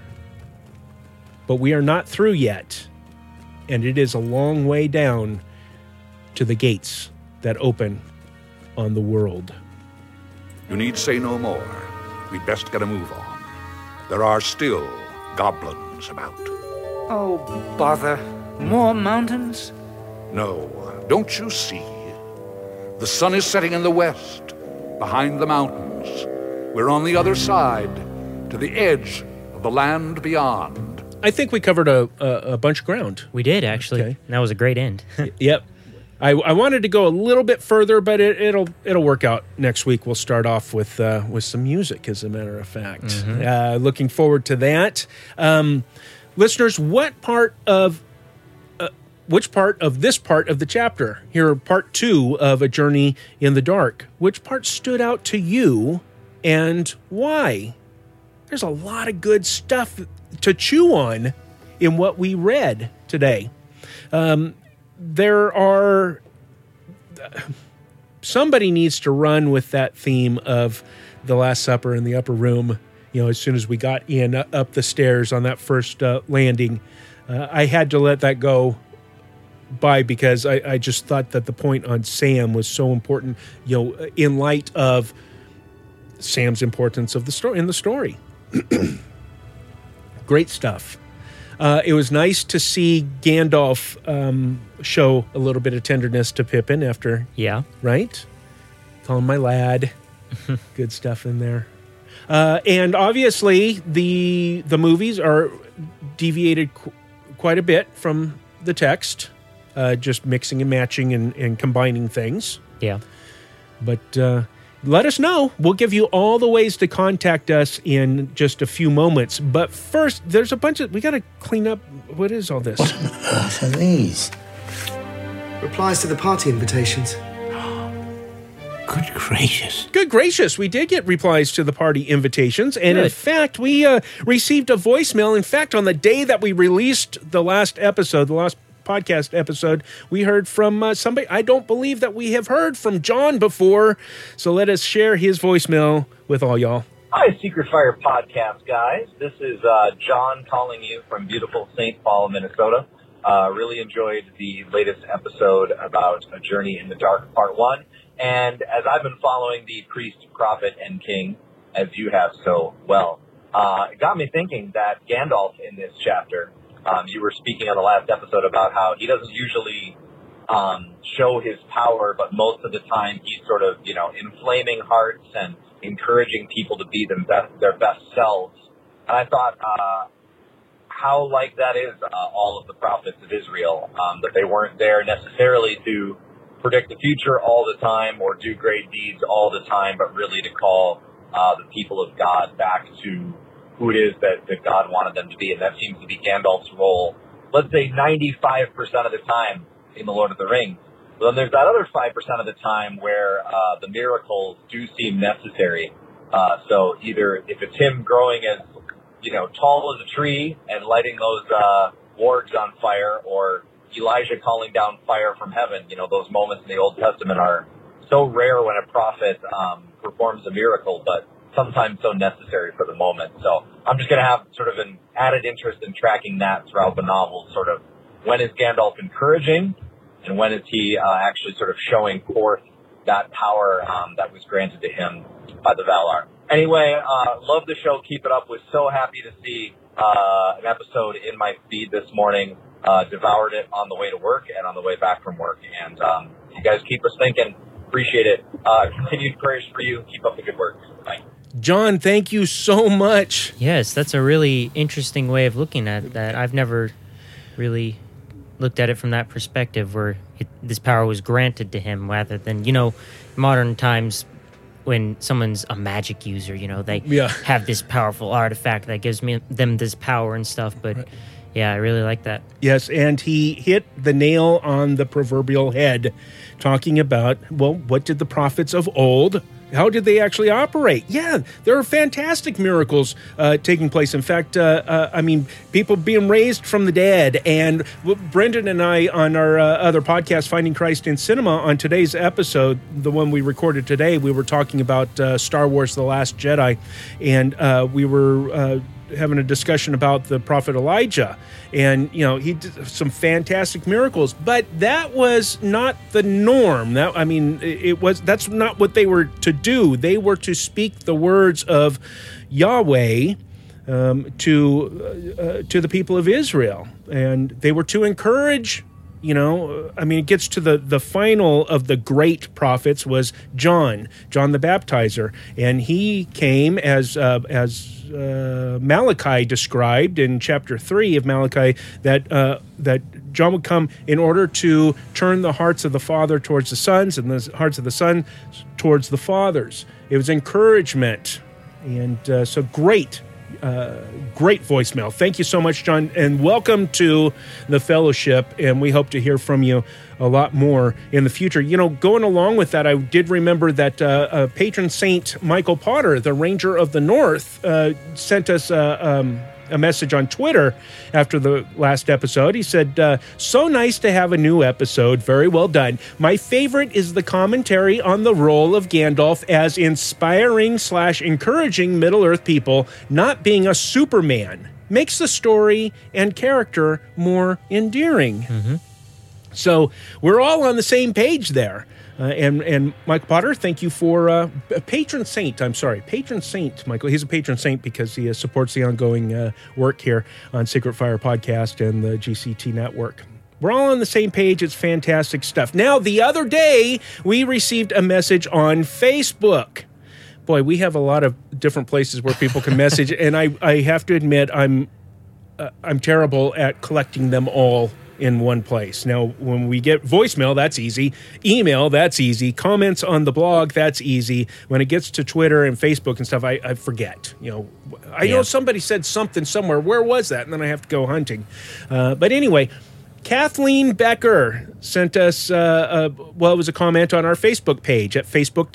But we are not through yet, and it is a long way down to the gates that open on the world." You need say no more. We'd best get a move on. There are still goblins about. Oh, bother. More mountains? No, don't you see? The sun is setting in the west, behind the mountains. We're on the other side, to the edge of the land beyond. I think we covered a bunch of ground. We did, actually. Okay. That was a great end. Yep. I wanted to go a little bit further, but it'll work out next week. We'll start off with some music, as a matter of fact. Mm-hmm. Looking forward to that. Listeners, which part of this part of the chapter, here, part 2 of A Journey in the Dark, which part stood out to you and why? There's a lot of good stuff to chew on in what we read today. Somebody needs to run with that theme of the Last Supper in the upper room. You know, as soon as we got in up the stairs on that first landing, I had to let that go by because I just thought that the point on Sam was so important. You know, in light of Sam's importance of the story in the story. Great stuff. It was nice to see Gandalf show a little bit of tenderness to Pippin after... Yeah. Right? Call him my lad. Good stuff in there. And obviously, the movies are deviated quite a bit from the text, just mixing and matching and combining things. Yeah. But let us know. We'll give you all the ways to contact us in just a few moments. But first, there's a bunch of... We got to clean up... What is all this? What on earth are these? Replies to the party invitations. Good gracious. Good gracious. We did get replies to the party invitations. And in fact, we received a voicemail. In fact, on the day that we released the last podcast episode, we heard from somebody. I don't believe that we have heard from John before. So let us share his voicemail with all y'all. Hi, Secret Fire podcast guys. This is John calling you from beautiful St. Paul, Minnesota. Really enjoyed the latest episode about A Journey in the Dark, Part 1. And as I've been following the priest, prophet, and king, as you have so well, it got me thinking that Gandalf in this chapter, you were speaking on the last episode about how he doesn't usually show his power, but most of the time he's sort of, inflaming hearts and encouraging people to be their best selves. And I thought how like that is all of the prophets of Israel, that they weren't there necessarily to predict the future all the time or do great deeds all the time, but really to call the people of God back to who it is that God wanted them to be. And that seems to be Gandalf's role, let's say 95% of the time in The Lord of the Rings. But then there's that other 5% of the time where the miracles do seem necessary. So either if it's him growing as, tall as a tree and lighting those wargs on fire, or Elijah calling down fire from heaven, those moments in the Old Testament are so rare when a prophet performs a miracle, but sometimes so necessary for the moment. So I'm just going to have sort of an added interest in tracking that throughout the novel, sort of when is Gandalf encouraging and when is he actually sort of showing forth that power that was granted to him by the Valar. Anyway, love the show. Keep it up. Was so happy to see an episode in my feed this morning. Devoured it on the way to work and on the way back from work. And you guys keep us thinking. Appreciate it. Continued prayers for you. Keep up the good work. Bye. John, thank you so much. Yes, that's a really interesting way of looking at that. I've never really looked at it from that perspective, where this power was granted to him rather than, modern times when someone's a magic user, they have this powerful artifact that gives them this power and stuff. But right. Yeah, I really like that. Yes, and he hit the nail on the proverbial head, talking about, what did the prophets of old, how did they actually operate? Yeah, there are fantastic miracles taking place. In fact, people being raised from the dead. And Brendan and I, on our other podcast, Finding Christ in Cinema, on today's episode, the one we recorded today, we were talking about Star Wars The Last Jedi. And we were having a discussion about the prophet Elijah, and he did some fantastic miracles, but that was not the norm. That's not what they were to do. They were to speak the words of Yahweh to the people of Israel, and they were to encourage. It gets to the final of the great prophets was John the Baptizer, and he came as Malachi described in chapter 3 of Malachi, that John would come in order to turn the hearts of the father towards the sons and the hearts of the son towards the fathers. It was encouragement, and so great voicemail. Thank you so much, John, and welcome to the fellowship, and we hope to hear from you a lot more in the future. Going along with that, I did remember that patron saint Michael Potter, the Ranger of the North, sent us a message on Twitter after the last episode. He said, so nice to have a new episode. Very well done. My favorite is the commentary on the role of Gandalf as inspiring/encouraging Middle-earth people, not being a Superman. Makes the story and character more endearing. Mm-hmm. So we're all on the same page there. And Michael Potter, thank you for patron saint, Michael. He's a patron saint because he supports the ongoing work here on Secret Fire Podcast and the GCT Network. We're all on the same page. It's fantastic stuff. Now, the other day, we received a message on Facebook. Boy, we have a lot of different places where people can message, and I have to admit I'm terrible at collecting them all in one place. Now, when we get voicemail, that's easy. Email, that's easy. Comments on the blog, that's easy. When it gets to Twitter and Facebook and stuff, I forget. I know somebody said something somewhere. Where was that? And then I have to go hunting. But anyway, Kathleen Becker sent us, it was a comment on our Facebook page at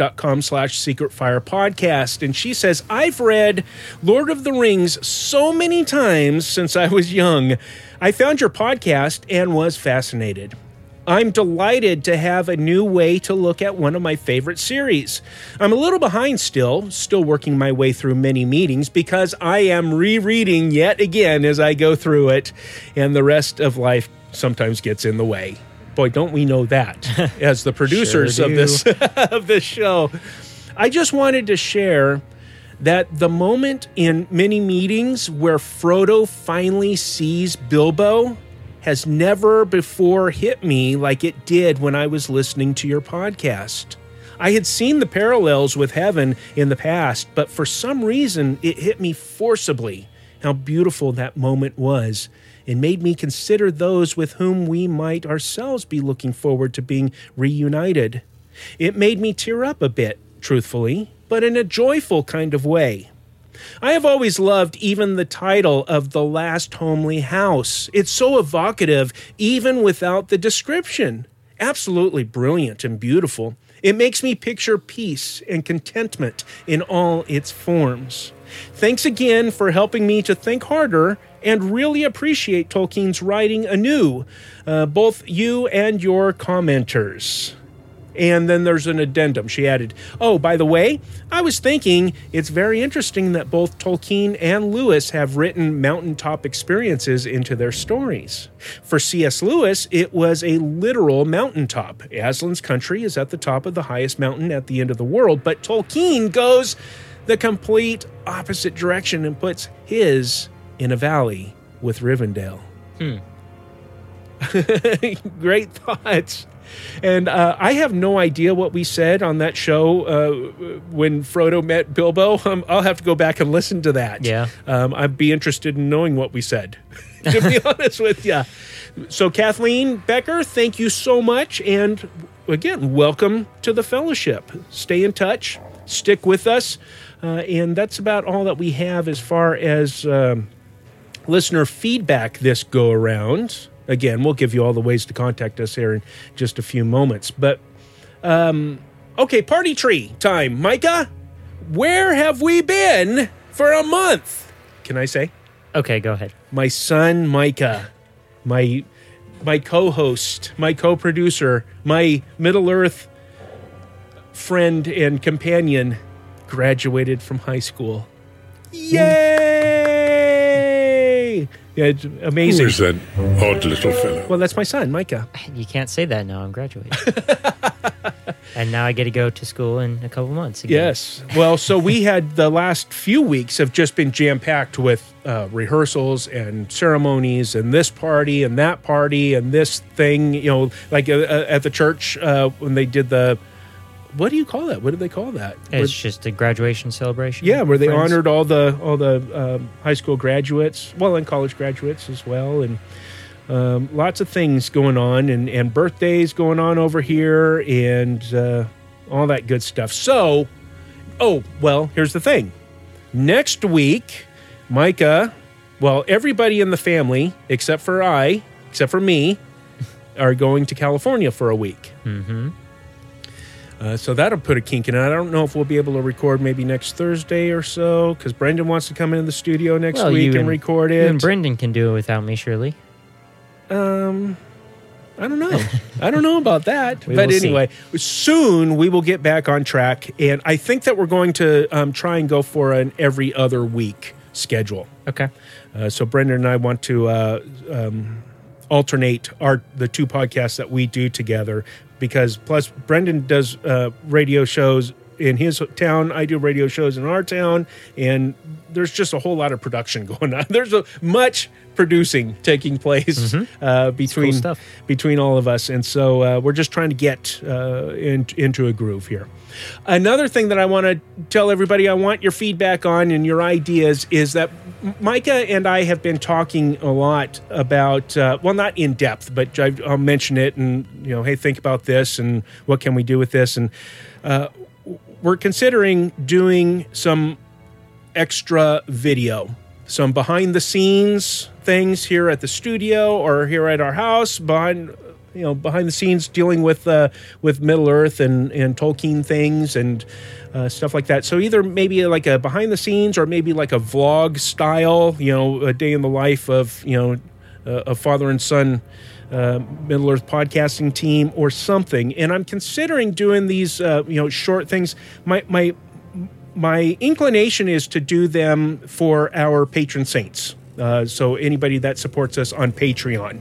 facebook.com/secretfirepodcast. And she says, I've read Lord of the Rings so many times since I was young. I found your podcast and was fascinated. I'm delighted to have a new way to look at one of my favorite series. I'm a little behind still working my way through many meetings because I am rereading yet again as I go through it, and the rest of life sometimes gets in the way. Boy, don't we know that as the producers of this of this show. I just wanted to share that the moment in many meetings where Frodo finally sees Bilbo has never before hit me like it did when I was listening to your podcast. I had seen the parallels with heaven in the past, but for some reason it hit me forcibly how beautiful that moment was. It made me consider those with whom we might ourselves be looking forward to being reunited. It made me tear up a bit, truthfully, but in a joyful kind of way. I have always loved even the title of The Last Homely House. It's so evocative, even without the description. Absolutely brilliant and beautiful. It makes me picture peace and contentment in all its forms. Thanks again for helping me to think harder and really appreciate Tolkien's writing anew, both you and your commenters. And then there's an addendum. She added, oh, by the way, I was thinking it's very interesting that both Tolkien and Lewis have written mountaintop experiences into their stories. For C.S. Lewis, it was a literal mountaintop. Aslan's country is at the top of the highest mountain at the end of the world, but Tolkien goes the complete opposite direction and puts his in a valley with Rivendell. Great thoughts. And I have no idea what we said on that show when Frodo met Bilbo. I'll have to go back and listen to that. Yeah. I'd be interested in knowing what we said, to be honest with you. So, Kathleen Becker, thank you so much. And again, welcome to the fellowship. Stay in touch. Stick with us. And that's about all that we have as far as listener feedback this go around. Again, we'll give you all the ways to contact us here in just a few moments. But, okay, party tree time. Micah, where have we been for a month? Can I say? Okay, go ahead. My son, Micah, my co-host, my co-producer, my Middle-earth friend and companion, graduated from high school. Yay! Yeah, it's amazing. Who is that odd little fellow? Well, that's my son, Micah. You can't say that now. I'm graduating. And now I get to go to school in a couple months again. Yes. Well, so we had the last few weeks have just been jam-packed with rehearsals and ceremonies and this party and that party and this thing, like at the church when they did the... What do you call that? What did they call that? It's just a graduation celebration. Yeah, where they honored all the high school graduates, and college graduates as well, and lots of things going on, and birthdays going on over here, and all that good stuff. So, here's the thing. Next week, Micah, everybody in the family, except for me, are going to California for a week. Mm-hmm. So that'll put a kink in it. I don't know if we'll be able to record maybe next Thursday or so, because Brendan wants to come into the studio next week and record it. Even Brendan can do it without me, surely. I don't know. I don't know about that. But anyway, soon we will get back on track, and I think that we're going to try and go for an every other week schedule. Okay. So Brendan and I want to alternate the two podcasts that we do together. Because plus Brendan does radio shows in his town. I do radio shows in our town, and there's just a whole lot of production going on. There's much producing taking place between all of us, and so we're just trying to get into a groove here. Another thing that I want to tell everybody I want your feedback on and your ideas is that Micah and I have been talking a lot about, well, not in depth, but I'll mention it and, hey, think about this and what can we do with this. And we're considering doing some extra video, some behind the scenes things here at the studio or here at our house, behind the scenes dealing with Middle Earth and Tolkien things and stuff like that. So either maybe like a behind the scenes or maybe like a vlog style, a day in the life of, a father and son Middle Earth podcasting team or something. And I'm considering doing these, short things. My inclination is to do them for our patron saints. So anybody that supports us on Patreon,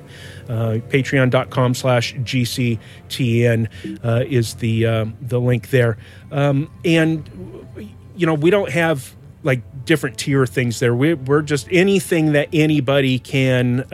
patreon.com/GCTN is the link there. And we don't have like different tier things there. We're just anything that anybody can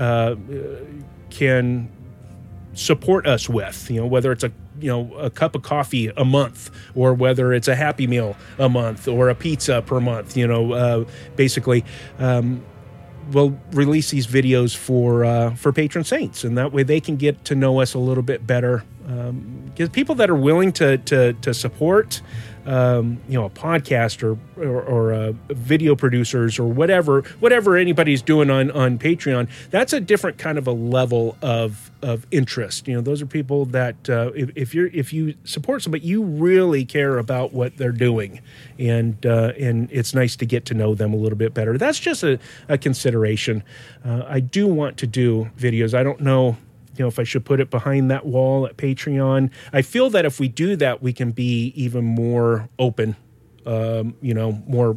support us with, whether it's a cup of coffee a month or whether it's a Happy Meal a month or a pizza per month, basically. We'll release these videos for patron saints, and that way they can get to know us a little bit better. Because people that are willing to support, a podcast or video producers or whatever anybody's doing on Patreon, that's a different kind of a level of interest. Those are people that if you support somebody, you really care about what they're doing, and it's nice to get to know them a little bit better. That's just a consideration. I do want to do videos. I don't know. If I should put it behind that wall at Patreon. I feel that if we do that, we can be even more open, more...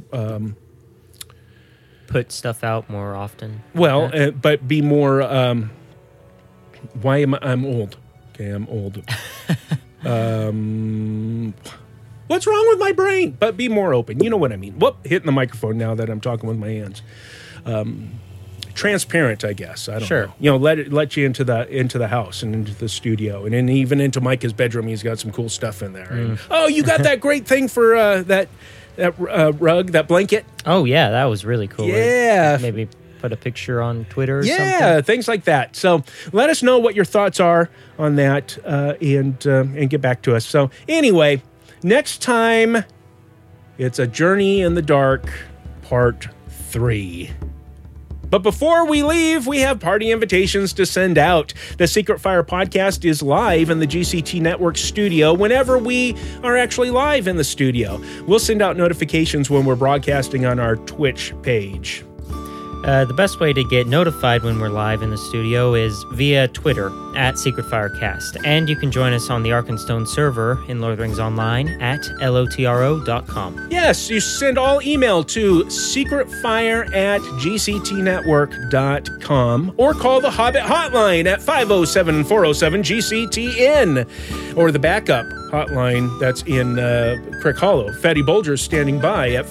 put stuff out more often. Well, but be more... I'm old. Okay, I'm old. What's wrong with my brain? But be more open. You know what I mean. Whoop, hitting the microphone now that I'm talking with my hands. Transparent, I guess. I don't know. Let you into the house and into the studio, and then even into Micah's bedroom. He's got some cool stuff in there. And, you got that great thing for that rug, that blanket. Oh yeah, that was really cool. Yeah, maybe put a picture on Twitter or something. Yeah, things like that. So let us know what your thoughts are on that, and get back to us. So anyway, next time it's A Journey in the Dark, Part 3. But before we leave, we have party invitations to send out. The Secret Fire podcast is live in the GCT Network studio whenever we are actually live in the studio. We'll send out notifications when we're broadcasting on our Twitch page. The best way to get notified when we're live in the studio is via Twitter @SecretFireCast. And you can join us on the Arkenstone server in Lord of the Rings Online at LOTRO.com. Yes, you send all email to secretfire@GCTnetwork.com or call the Hobbit hotline at 507-407-GCTN or the backup hotline that's in Crick Hollow. Fatty Bulger's standing by at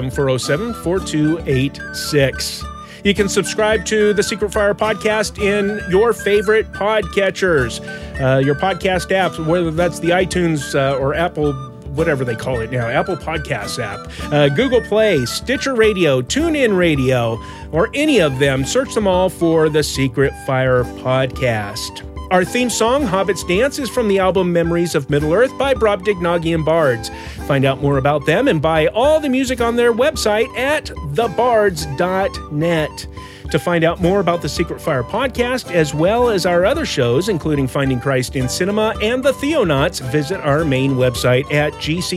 507-407-4286. You can subscribe to the Secret Fire podcast in your favorite podcatchers, your podcast apps, whether that's the iTunes or Apple, whatever they call it now, Apple Podcasts app, Google Play, Stitcher Radio, TuneIn Radio, or any of them. Search them all for the Secret Fire podcast. Our theme song, Hobbit's Dance, is from the album Memories of Middle-earth by Brobdingnagian Bards. Find out more about them and buy all the music on their website at thebards.net. To find out more about the Secret Fire podcast, as well as our other shows, including Finding Christ in Cinema and The Theonauts, visit our main website at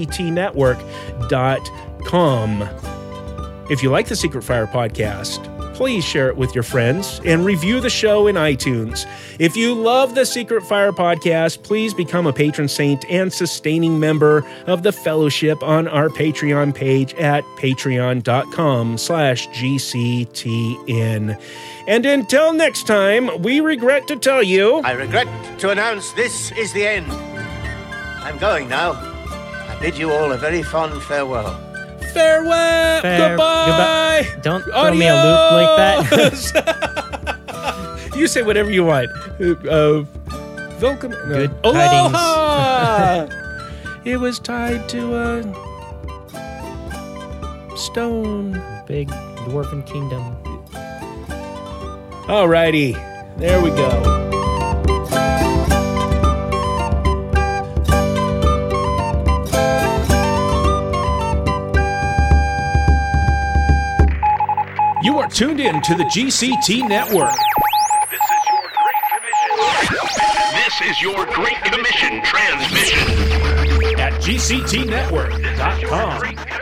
gctnetwork.com. If you like the Secret Fire podcast, please share it with your friends and review the show in iTunes. If you love the Secret Fire podcast, please become a patron saint and sustaining member of the fellowship on our Patreon page at patreon.com/GCTN. And until next time, we regret to tell you... I regret to announce this is the end. I'm going now. I'm bid you all a very fond farewell. Farewell. Goodbye. Don't throw me a loop like that. You say whatever you want. Welcome. Good Aloha. It was tied to a stone. Big dwarven kingdom. Alrighty. There we go. You are tuned in to the GCT Network. This is your Great Commission transmission. At GCTnetwork.com.